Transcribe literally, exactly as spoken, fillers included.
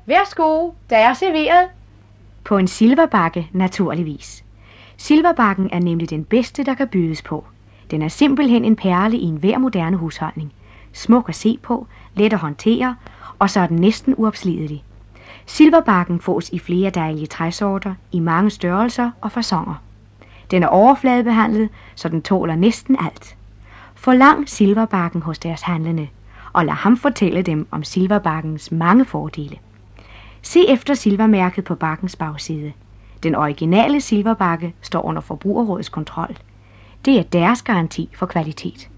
Værsgo, der er serveret. På en silverbakke, naturligvis. Silverbakken er nemlig den bedste, der kan bydes på. Den er simpelthen en perle i enhver moderne husholdning. Smuk at se på, let at håndtere, og så er den næsten uopslidelig. Silverbakken fås i flere dejlige træsorter, i mange størrelser og faconer. Den er overfladebehandlet, så den tåler næsten alt. Forlang silverbakken hos deres handlende, og lad ham fortælle dem om silverbakkens mange fordele. Se efter silvermærket på bakkens bagside. Den originale silverbakke står under Forbrugerrådets kontrol. Det er deres garanti for kvalitet.